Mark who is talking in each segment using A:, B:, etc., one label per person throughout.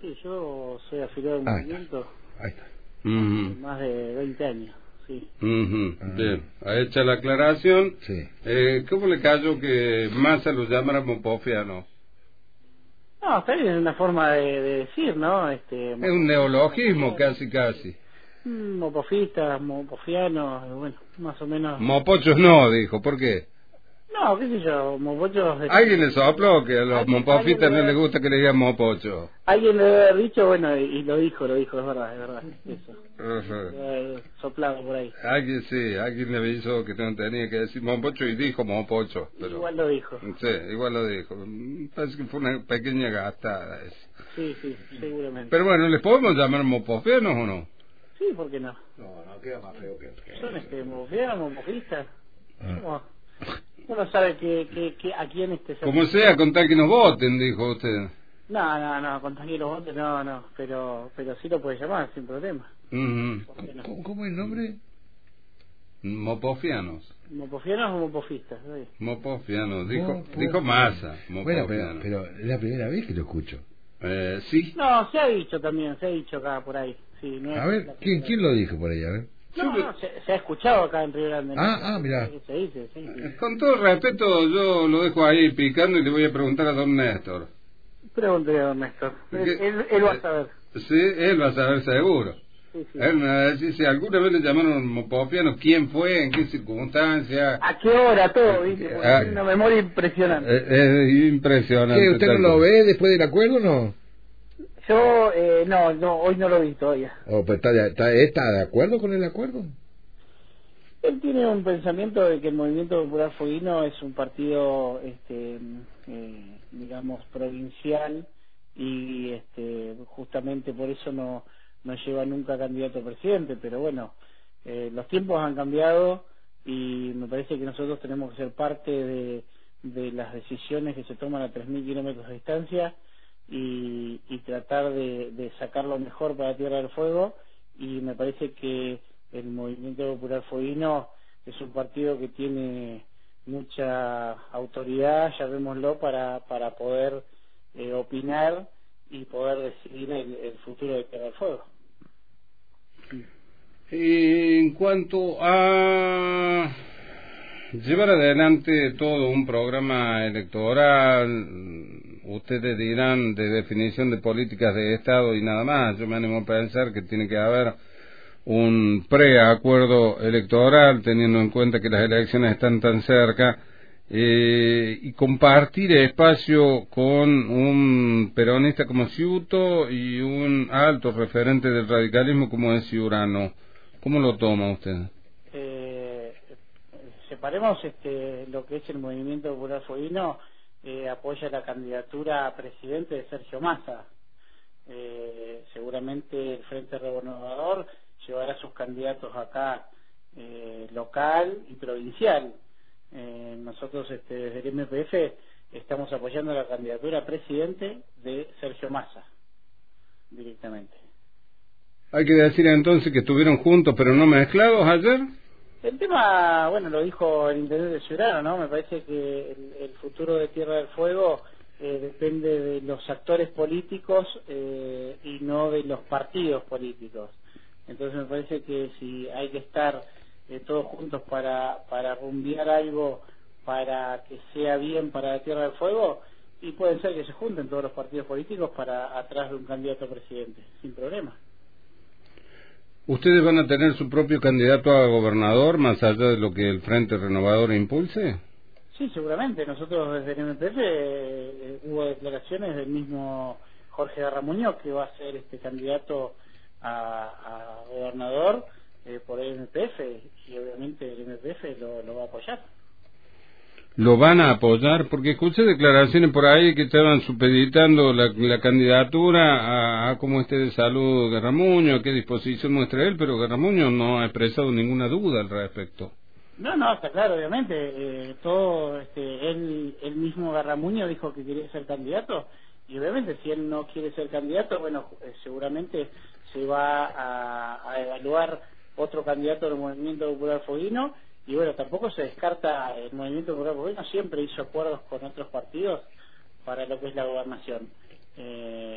A: Sí, yo soy afiliado al movimiento.
B: Ahí está.
A: Más de 20 años, sí.
C: Bien, hecha la aclaración.
B: Sí.
C: ¿Cómo le cayó que Massa lo llamara mopofiano?
A: No, está bien, es una forma de decir, ¿no?
C: Es un neologismo, casi.
A: Mopofistas, mopofianos, bueno, más o menos.
C: Mopochos no, dijo, ¿por qué?
A: No, qué sé yo, mopochos...
C: Alguien le sopló que a los mopofistas no les gusta que le digan mopocho.
A: Alguien le debe haber dicho, bueno, y lo dijo, es verdad, eso. Soplado por ahí.
C: Alguien le avisó que no tenía que decir mopocho y dijo mopocho. Pero,
A: igual lo dijo.
C: Sí, igual lo dijo. Parece que fue una pequeña gastada eso.
A: Sí, seguramente.
C: Pero bueno, ¿les podemos llamar mopofianos o no?
A: Sí, ¿por qué no?
B: No, queda más feo que...
A: Son mopofianos, mopofistas. Uno sabe a quién
C: como sea, con tal que nos voten, dijo usted.
A: No, con tal que los voten, no, pero sí lo puede llamar, sin problema.
B: ¿Cómo es el nombre?
C: Mopofianos.
A: ¿Mopofianos o mopofistas? ¿Sí?
C: Mopofianos, dijo Massa.
B: Bueno, pero es la primera vez que lo escucho.
C: Sí.
A: No, se ha dicho acá por ahí. Sí, no
B: a ver, ¿quién lo dijo por ahí? A ver.
A: No, se ha escuchado acá en Río Grande.
B: Mirá.
A: Se dice, sí.
C: Con todo respeto, yo lo dejo ahí picando y le voy a preguntar a don Néstor.
A: Pregúntele a don Néstor. Él va a saber.
C: Sí, él va a saber seguro.
A: Sí.
C: Él me va a decir si alguna vez le llamaron mopofiano, quién fue, en qué circunstancia.
A: ¿A qué hora todo? ¿Viste? Tiene una memoria impresionante.
C: Es impresionante.
B: ¿Qué, usted no lo ve después del acuerdo o no?
A: Yo, no, hoy no lo vi todavía.
B: Pero ¿está de acuerdo con el acuerdo?
A: Él tiene un pensamiento de que el Movimiento Popular Fueguino es un partido, digamos, provincial y justamente por eso no lleva nunca candidato a presidente, pero bueno, los tiempos han cambiado y me parece que nosotros tenemos que ser parte de las decisiones que se toman a 3.000 kilómetros de distancia y tratar de sacar lo mejor para Tierra del Fuego, y me parece que el Movimiento Popular Fueguino es un partido que tiene mucha autoridad, llamémoslo, para poder opinar y poder decidir el futuro de Tierra del Fuego.
C: En cuanto a llevar adelante todo un programa electoral, ustedes dirán de definición de políticas de Estado y nada más. Yo me animo a pensar que tiene que haber un preacuerdo electoral, teniendo en cuenta que las elecciones están tan cerca, y compartir espacio con un peronista como Ciuto y un alto referente del radicalismo como es Ciurano. ¿Cómo lo toma usted?
A: Separemos lo que es el Movimiento Popular Fueguino. Apoya la candidatura a presidente de Sergio Massa. Seguramente el Frente Renovador llevará sus candidatos acá, local y provincial. Nosotros desde el MPF estamos apoyando la candidatura a presidente de Sergio Massa directamente.
C: Hay que decir entonces que estuvieron juntos pero no mezclados ayer.
A: El tema, bueno, lo dijo el intendente Ciurano, ¿no? Me parece que el futuro de Tierra del Fuego depende de los actores políticos y no de los partidos políticos. Entonces me parece que si hay que estar todos juntos para rumbear algo para que sea bien para la Tierra del Fuego, y pueden ser que se junten todos los partidos políticos para atrás de un candidato a presidente, sin problema.
C: ¿Ustedes van a tener su propio candidato a gobernador más allá de lo que el Frente Renovador impulse?
A: Sí, seguramente. Nosotros desde el MPF hubo declaraciones del mismo Jorge Garramuñoz que va a ser candidato a gobernador por el MPF, y obviamente el MPF lo va a apoyar.
C: ¿Lo van a apoyar? Porque escuché declaraciones por ahí que estaban supeditando la candidatura a cómo esté de salud Garramuño, a qué disposición muestra él, pero Garramuño no ha expresado ninguna duda al respecto.
A: No, está claro, obviamente. Todo él mismo Garramuño dijo que quería ser candidato, y obviamente si él no quiere ser candidato, bueno, seguramente se va a evaluar otro candidato del Movimiento Popular Fueguino. Y bueno, tampoco se descarta, el Movimiento Popular Fueguino siempre hizo acuerdos con otros partidos para lo que es la gobernación.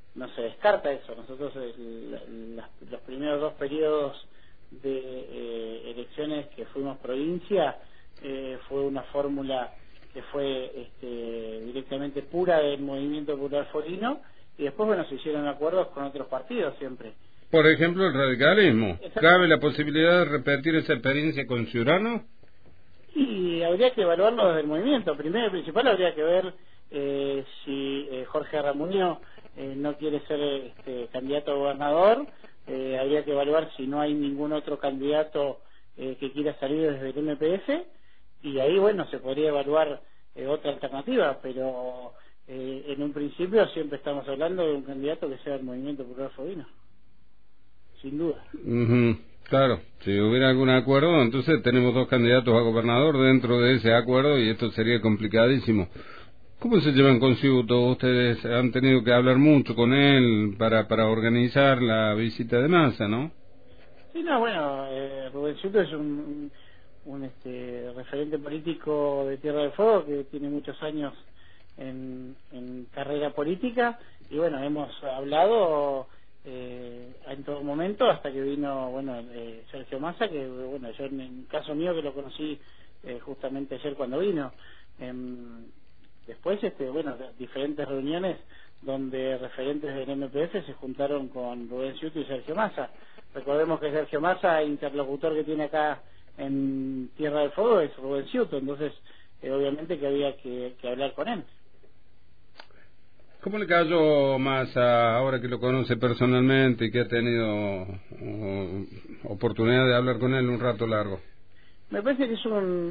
A: no se descarta eso. Nosotros los primeros 2 periodos de elecciones que fuimos provincia fue una fórmula que fue directamente pura del Movimiento Popular Forino, y después bueno, se hicieron acuerdos con otros partidos siempre.
C: Por ejemplo, el radicalismo. ¿Cabe la posibilidad de repetir esa experiencia con Ciudadanos?
A: Y habría que evaluarlo desde el movimiento. Primero y principal habría que ver si Jorge Ramuño no quiere ser candidato a gobernador. Habría que evaluar si no hay ningún otro candidato que quiera salir desde el MPF, y ahí bueno, se podría evaluar otra alternativa, pero en un principio siempre estamos hablando de un candidato que sea el Movimiento Popular Fovino, sin duda.
C: Claro, si hubiera algún acuerdo, entonces tenemos 2 candidatos a gobernador dentro de ese acuerdo y esto sería complicadísimo. ¿Cómo se llevan con Ciuto? Ustedes han tenido que hablar mucho con él para organizar la visita de Massa, ¿no?
A: Sí, no, bueno, Rubén Ciuto es un referente político de Tierra del Fuego que tiene muchos años en carrera política, y bueno, hemos hablado en todo momento hasta que vino Sergio Massa, que bueno, yo en el caso mío que lo conocí justamente ayer cuando vino. Después diferentes reuniones donde referentes del MPF se juntaron con Rubén Ciuto y Sergio Massa. Recordemos que Sergio Massa, interlocutor que tiene acá en Tierra del Fuego, es Rubén Ciuto, entonces obviamente que había que hablar con él.
C: ¿Cómo le cayó Massa ahora que lo conoce personalmente y que ha tenido oportunidad de hablar con él un rato largo?
A: Me parece que es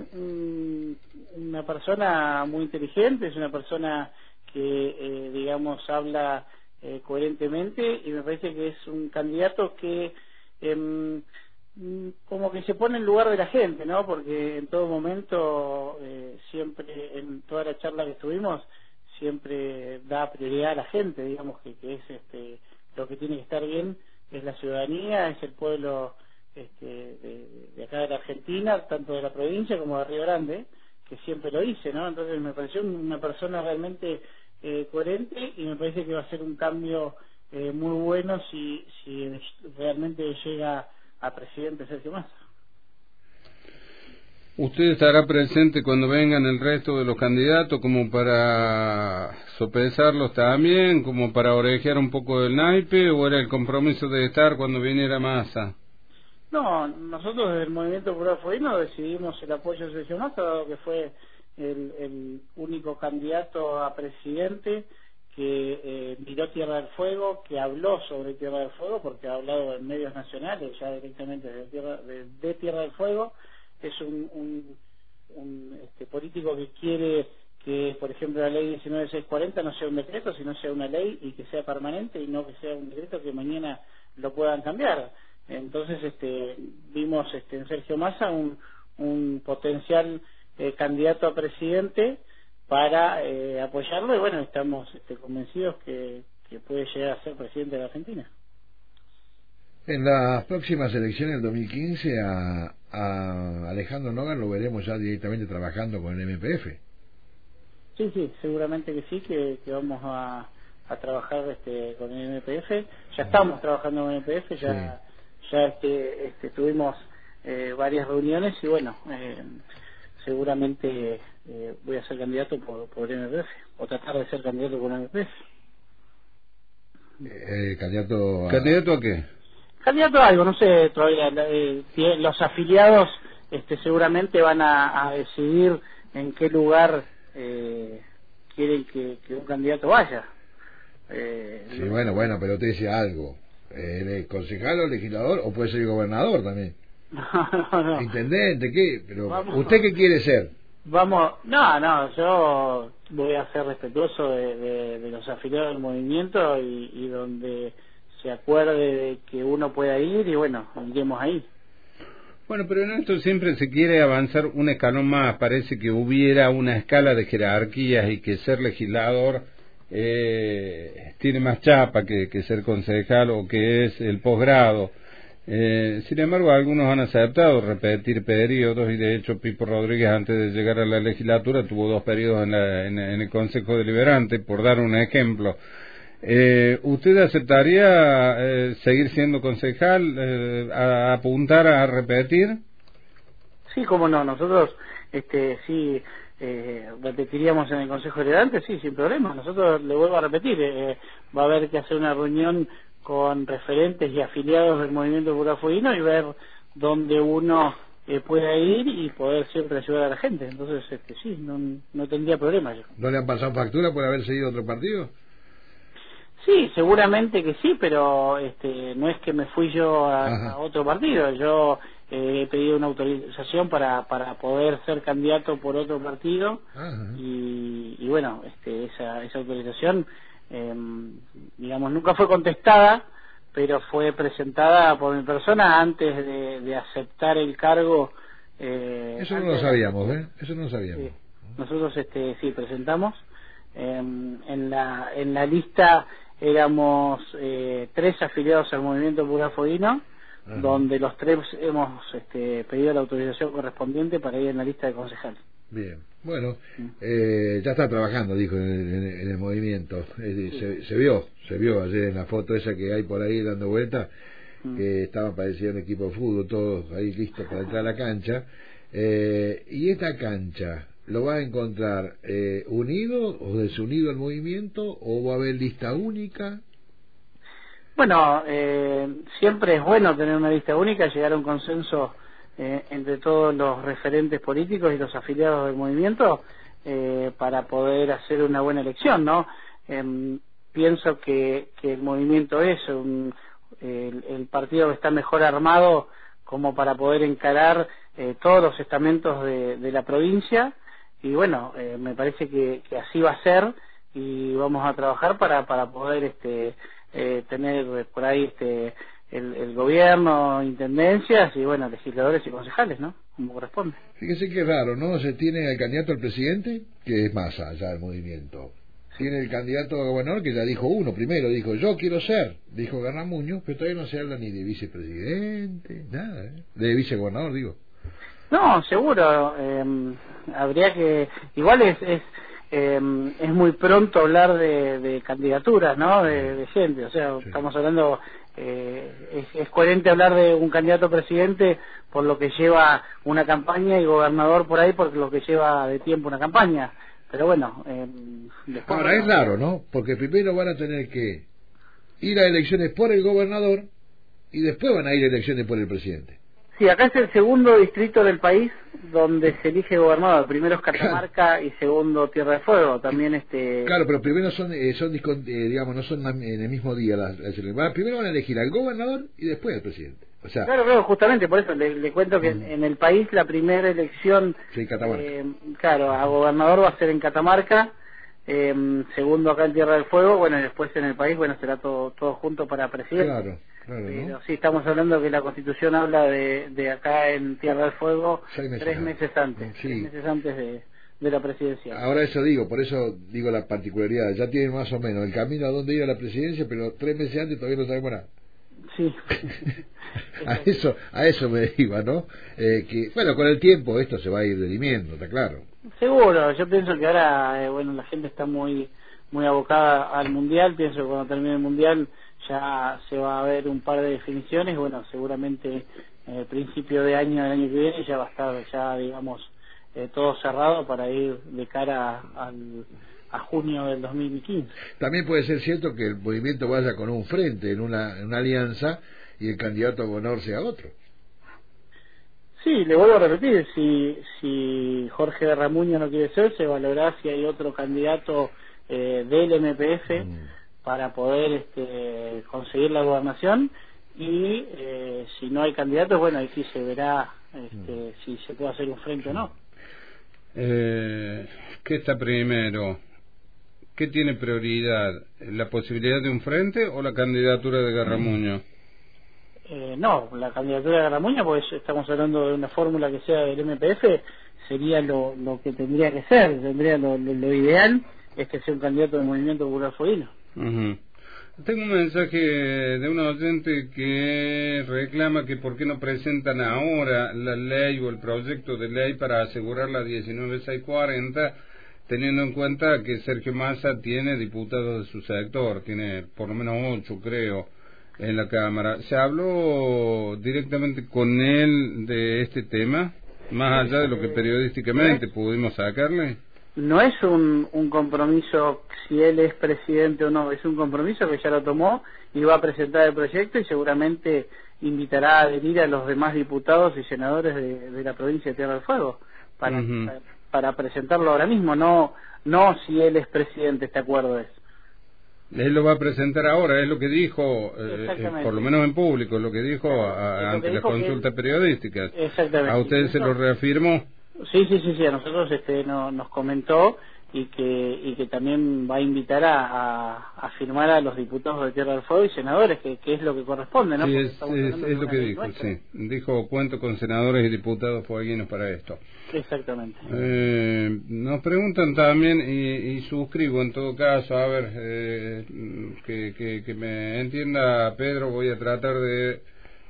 A: una persona muy inteligente, es una persona que, habla coherentemente, y me parece que es un candidato que como que se pone en lugar de la gente, ¿no? Porque en todo momento, siempre, en toda la charla que estuvimos, siempre da prioridad a la gente, digamos que es lo que tiene que estar bien es la ciudadanía, es el pueblo de acá de la Argentina, tanto de la provincia como de Río Grande, que siempre lo dice, ¿no? Entonces me pareció una persona realmente coherente, y me parece que va a ser un cambio muy bueno si realmente llega a presidente Sergio Massa.
C: ¿Usted estará presente cuando vengan el resto de los candidatos como para sopesarlos también, como para orejear un poco del naipe, o era el compromiso de estar cuando viniera Massa?
A: No, nosotros desde el Movimiento Popular Fovino decidimos el apoyo de Sergio Massa, dado que fue el único candidato a presidente que miró Tierra del Fuego, que habló sobre Tierra del Fuego, porque ha hablado en medios nacionales ya directamente de Tierra del Fuego. Es un político que quiere que, por ejemplo, la ley 19640 no sea un decreto, sino sea una ley y que sea permanente, y no que sea un decreto que mañana lo puedan cambiar. Entonces vimos en Sergio Massa un potencial candidato a presidente para apoyarlo, y bueno, estamos convencidos que puede llegar a ser presidente de la Argentina.
B: En las próximas elecciones del 2015 a Alejandro Nogan lo veremos ya directamente trabajando con el MPF.
A: Sí, seguramente que sí, que vamos a trabajar con el MPF. Ya estamos trabajando con el MPF, ya tuvimos varias reuniones, y bueno, seguramente voy a ser candidato por el MPF, o tratar de ser candidato por el MPF.
B: ¿Candidato a qué?
A: Candidato a algo, no sé todavía. Los afiliados seguramente van a decidir en qué lugar quieren que un candidato vaya.
B: Sí, bueno, pero usted dice algo. ¿El concejal o legislador, o puede ser gobernador también?
A: No.
B: ¿Intendente? ¿Qué? Pero ¿usted qué quiere ser?
A: Yo voy a ser respetuoso de los afiliados del movimiento, y donde se acuerde de que uno pueda ir, y bueno, iremos ahí.
C: Bueno, pero en esto siempre se quiere avanzar un escalón más. Parece que hubiera una escala de jerarquías, y que ser legislador tiene más chapa que ser concejal, o que es el posgrado. Sin embargo, algunos han aceptado repetir periodos, y de hecho Pipo Rodríguez, antes de llegar a la legislatura, tuvo 2 periodos en el Consejo Deliberante, por dar un ejemplo. ¿Usted aceptaría seguir siendo concejal, a apuntar a repetir?
A: Sí, cómo no, nosotros sí repetiríamos en el Consejo Deliberante, sí, sin problema. Nosotros, le vuelvo a repetir, va a haber que hacer una reunión con referentes y afiliados del Movimiento Popular Fueguino y ver dónde uno pueda ir y poder siempre ayudar a la gente. Entonces, sí, no tendría problema yo.
B: ¿No le han pasado factura por haber seguido otro partido?
A: Sí, seguramente que sí, pero no es que me fui yo a otro partido. Yo he pedido una autorización para poder ser candidato por otro partido. Y bueno, esa autorización, digamos, nunca fue contestada, pero fue presentada por mi persona antes de aceptar el cargo.
B: Eso no lo sabíamos, ¿eh? Eso no lo sabíamos.
A: Sí. Nosotros sí presentamos. En la lista éramos 3 afiliados al Movimiento Popular Fueguino, donde los 3 hemos pedido la autorización correspondiente para ir en la lista de concejales.
B: Bien, bueno, ya está trabajando, dijo, en el movimiento. Se vio ayer en la foto esa que hay por ahí dando vuelta, que estaban pareciendo un equipo de fútbol, todos ahí listos para entrar a la cancha. Y esta cancha, ¿lo va a encontrar unido o desunido el movimiento, o va a haber lista única?
A: Bueno, siempre es bueno tener una lista única, llegar a un consenso entre todos los referentes políticos y los afiliados del movimiento para poder hacer una buena elección, ¿no? Pienso que el movimiento es el partido que está mejor armado como para poder encarar todos los estamentos de la provincia. Y bueno, me parece que así va a ser, y vamos a trabajar para poder tener por ahí el gobierno, intendencias y bueno, legisladores y concejales, ¿no? Como corresponde.
B: Fíjese que raro, ¿no? Se tiene al candidato al presidente, que es Massa ya del movimiento. Tiene el candidato a gobernador, que ya dijo uno, primero dijo yo quiero ser, dijo Garramuño, pero todavía no se habla ni de vicepresidente, nada, de vicegobernador, digo.
A: No, seguro, habría que, igual es muy pronto hablar de candidaturas, ¿no? De gente, o sea, sí. Estamos hablando, es coherente hablar de un candidato a presidente por lo que lleva una campaña, y gobernador por ahí por lo que lleva de tiempo una campaña, pero bueno, después...
B: Ahora es raro, ¿no? Porque primero van a tener que ir a elecciones por el gobernador y después van a ir a elecciones por el presidente.
A: Sí, acá es el segundo distrito del país donde se elige gobernador. Primero es Catamarca, claro, y segundo Tierra del Fuego. También
B: Claro, pero primero son digamos, no son en el mismo día las elecciones. Primero van a elegir al gobernador y después al presidente. O sea,
A: claro, justamente por eso le cuento que en el país la primera elección,
B: sí, Catamarca.
A: Claro, a gobernador va a ser en Catamarca, segundo acá en Tierra del Fuego, bueno, y después en el país, bueno, será todo junto para presidente.
B: Claro. Claro,
A: pero
B: ¿no?
A: sí, estamos hablando que la Constitución habla de acá en Tierra del Fuego 3 meses antes, sí. 3 meses antes de la presidencia.
B: Ahora eso digo, por eso digo la particularidad, ya tienen más o menos el camino a dónde ir a la presidencia, pero 3 meses antes todavía no sabemos nada.
A: Sí.
B: a eso me iba, ¿no? Que bueno, con el tiempo esto se va a ir dirimiendo, está claro.
A: Seguro, yo pienso que ahora, bueno, la gente está muy abocada al Mundial, pienso que cuando termine el Mundial ya se va a ver un par de definiciones, bueno, seguramente principio de año del año que viene ya va a estar ya, digamos, todo cerrado para ir de cara a junio del 2015.
B: También puede ser cierto que el movimiento vaya con un frente, en una alianza, y el candidato a gobernador sea otro.
A: Sí, le vuelvo a repetir, si Jorge Garramuño no quiere ser, se valorará si hay otro candidato del MPF para poder conseguir la gobernación, y si no hay candidatos, bueno, ahí sí se verá si se puede hacer un frente o no.
C: ¿Qué está primero? ¿Qué tiene prioridad? ¿La posibilidad de un frente o la candidatura de Garramuño?
A: No, la candidatura de Garramuño, pues estamos hablando de una fórmula que sea del MPF, sería lo que tendría que ser, lo ideal es que sea un candidato del Movimiento Popular Fueguino.
C: Tengo un mensaje de un oyente que reclama que por qué no presentan ahora la ley o el proyecto de ley para asegurar la 19640, teniendo en cuenta que Sergio Massa tiene diputados de su sector, tiene por lo menos 8, creo, en la Cámara. ¿Se habló directamente con él de este tema, más allá de lo que periodísticamente pudimos sacarle?
A: No es un compromiso si él es presidente o no, es un compromiso que ya lo tomó y va a presentar el proyecto y seguramente invitará a adherir a los demás diputados y senadores de la provincia de Tierra del Fuego para presentarlo ahora mismo, no si él es presidente, este acuerdo es.
C: Él lo va a presentar ahora, es lo que dijo, por lo menos en público, lo que dijo ante las consultas periodísticas.
A: Exactamente.
C: ¿A usted se lo reafirmó?
A: Sí, a nosotros nos comentó y que también va a invitar a firmar a los diputados de Tierra del Fuego y senadores, que es lo que corresponde, ¿no?
C: Sí, es lo que dijo, sí. Dijo, cuento con senadores y diputados fueguinos para esto.
A: Exactamente.
C: Nos preguntan también, y suscribo en todo caso, a ver, que me entienda Pedro, voy a tratar de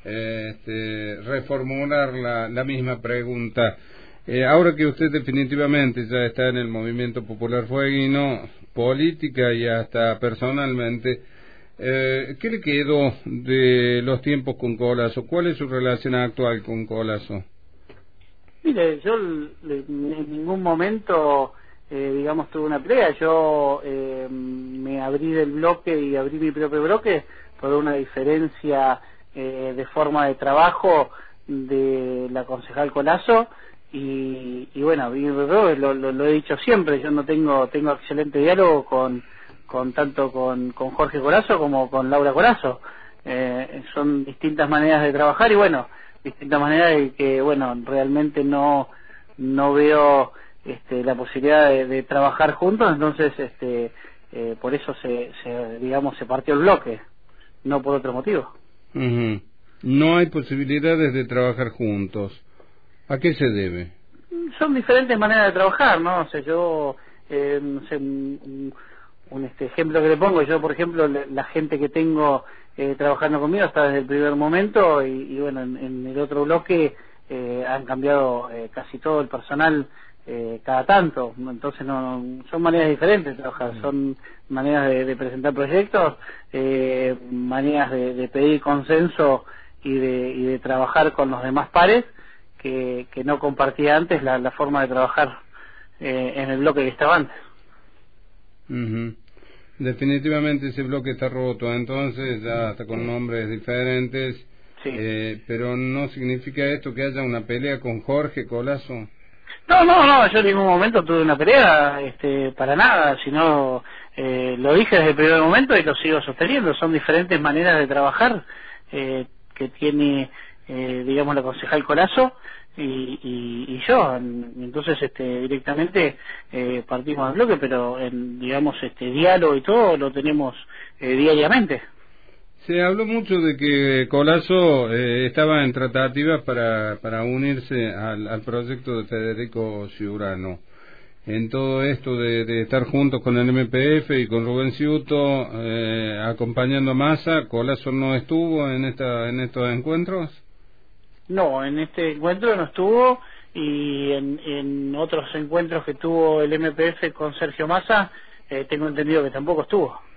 C: reformular la misma pregunta. Ahora que usted definitivamente ya está en el movimiento popular fueguino, política y hasta personalmente, ¿qué le quedó de los tiempos con Colasso? ¿Cuál es su relación actual con Colasso?
A: Mire, yo en ningún momento, digamos, tuve una pelea. Yo me abrí del bloque y abrí mi propio bloque por una diferencia de forma de trabajo de la concejal Colasso. Y bueno, lo he dicho siempre, yo no tengo excelente diálogo tanto con Jorge Colasso como con Laura Colasso. Son distintas maneras de trabajar y bueno, distintas maneras de que bueno, realmente no veo la posibilidad de trabajar juntos, entonces por eso se partió el bloque, no por otro motivo.
C: Uh-huh. No hay posibilidades de trabajar juntos. ¿A qué se debe?
A: Son diferentes maneras de trabajar, ¿no? O sea, yo, no sé, un ejemplo que le pongo, yo, por ejemplo, la gente que tengo trabajando conmigo está desde el primer momento y bueno, en el otro bloque han cambiado casi todo el personal cada tanto, entonces son maneras diferentes de trabajar, son maneras de presentar proyectos, maneras de pedir consenso y de trabajar con los demás pares, que no compartía antes la forma de trabajar en el bloque que estaba antes.
C: Uh-huh. Definitivamente ese bloque está roto, entonces ya está con nombres diferentes, sí. Pero no significa esto que haya una pelea con Jorge Colasso.
A: No, yo en ningún momento tuve una pelea, para nada, sino lo dije desde el primer momento y lo sigo sosteniendo, son diferentes maneras de trabajar que tiene digamos la concejal Colasso y yo, entonces directamente partimos del bloque, pero digamos diálogo y todo lo tenemos diariamente.
C: Se habló mucho de que Colasso estaba en tratativas para unirse al proyecto de Federico Ciurano. En todo esto de estar juntos con el MPF y con Rubén Ciuto acompañando a Massa, ¿Colasso no estuvo en estos encuentros?
A: No, en este encuentro no estuvo y en otros encuentros que tuvo el MPF con Sergio Massa tengo entendido que tampoco estuvo.